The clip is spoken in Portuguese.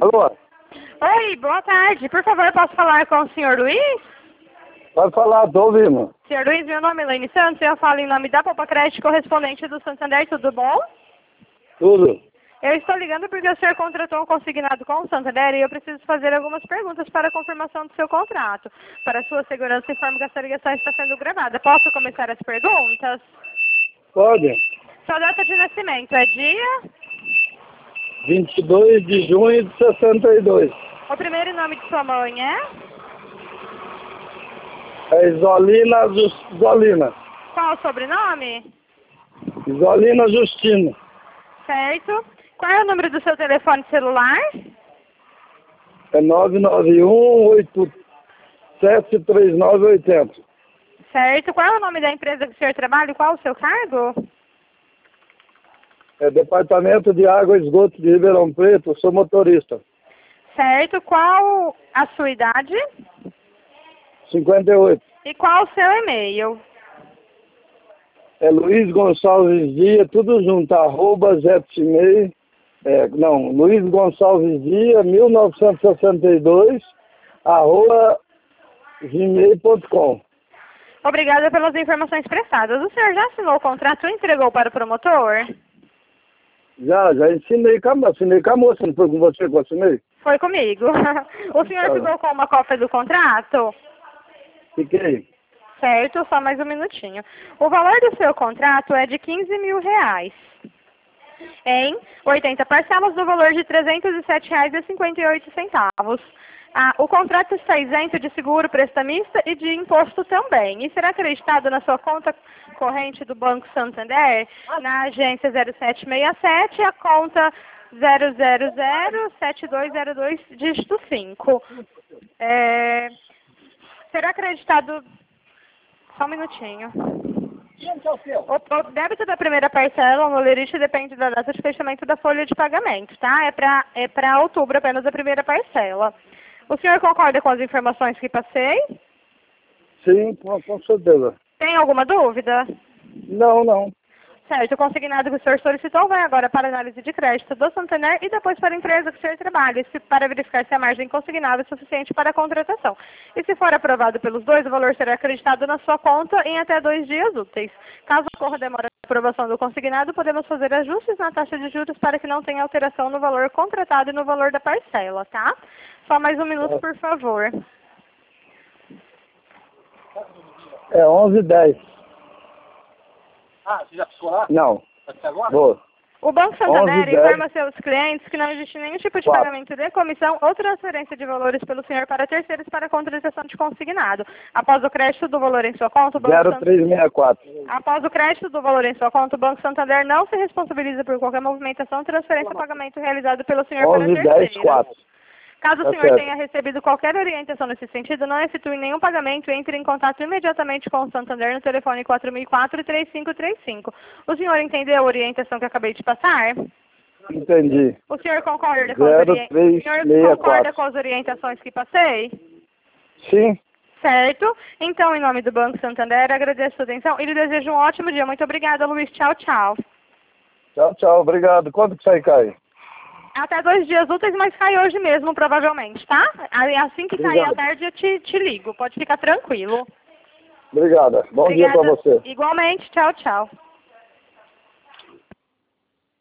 Alô? Oi, boa tarde. Por favor, posso falar com o senhor Luiz? Pode falar, tô ouvindo. Senhor Luiz, meu nome é Elaine Santos, eu falo em nome da Poupa Crédito, correspondente do Santander, tudo bom? Tudo. Eu estou ligando porque o senhor contratou um consignado com o Santander e eu preciso fazer algumas perguntas para a confirmação do seu contrato. Para sua segurança, informo que essa ligação está sendo gravada. Posso começar as perguntas? Pode. Sua data de nascimento é dia? 22 de junho de 62. O primeiro nome de sua mãe é? É Isolina. Qual o sobrenome? Isolina Justina. Certo. Qual é o número do seu telefone celular? É 991-873980. Certo. Qual é o nome da empresa que o senhor trabalha e qual o seu cargo? É Departamento de Água e Esgoto de Ribeirão Preto, eu sou motorista. Certo. Qual a sua idade? 58. E qual o seu e-mail? É Luiz Gonçalves Dia, tudo junto, @zetsmail. Luiz Gonçalves Dia, 1962, @gmail.com. Obrigada pelas informações prestadas. O senhor já assinou o contrato e entregou para o promotor? Já assinei com a moça, não foi com você que eu assinei? Foi comigo. O senhor ficou com uma cópia do contrato? Fiquei. Certo, só mais um minutinho. O valor do seu contrato é de R$15.000. Em 80 parcelas do valor de R$307,58. O contrato está isento de seguro prestamista e de imposto também. E será acreditado na sua conta corrente do Banco Santander, na agência 0767, a conta 0007202, dígito 5. Será acreditado... Só um minutinho. O débito da primeira parcela no lerite depende da data de fechamento da folha de pagamento, tá? É para outubro apenas a primeira parcela. O senhor concorda com as informações que passei? Sim, com certeza. Tem alguma dúvida? Não. Certo, o consignado que o senhor solicitou vai agora para análise de crédito do Santander e depois para a empresa que o senhor trabalha, para verificar se a margem consignada é suficiente para a contratação. E se for aprovado pelos dois, o valor será acreditado na sua conta em até 2 dias úteis. Caso ocorra demora de aprovação do consignado, podemos fazer ajustes na taxa de juros para que não tenha alteração no valor contratado e no valor da parcela, tá? Só mais um minuto, por favor. É 11h10. Você já ficou lá? Não. Vai ficar agora? Vou. O Banco Santander 11:10. informa seus clientes que não existe nenhum tipo de 4. pagamento de comissão ou transferência de valores pelo senhor para terceiros para a contratação de consignado. Após o crédito do valor em sua conta, o Banco 0364. Após o crédito do valor em sua conta, o Banco Santander não se responsabiliza por qualquer movimentação, transferência ou pagamento realizado pelo senhor para 11:10, terceiros. 4. Caso o Tá senhor certo. tenha recebido qualquer orientação nesse sentido, não efetue nenhum pagamento e entre em contato imediatamente com o Santander no telefone 4004-3535. O senhor entendeu a orientação que eu acabei de passar? Entendi. O senhor concorda com as orientações que passei? Sim. Certo. Então, em nome do Banco Santander, agradeço a sua atenção e lhe desejo um ótimo dia. Muito obrigada, Luiz. Tchau, tchau. Tchau, obrigado. Quando que sai cai? Até 2 dias úteis, mas cai hoje mesmo, provavelmente, tá? Assim que sair à tarde, eu te ligo. Pode ficar tranquilo. Obrigada. Bom dia pra você. Igualmente. Tchau, tchau.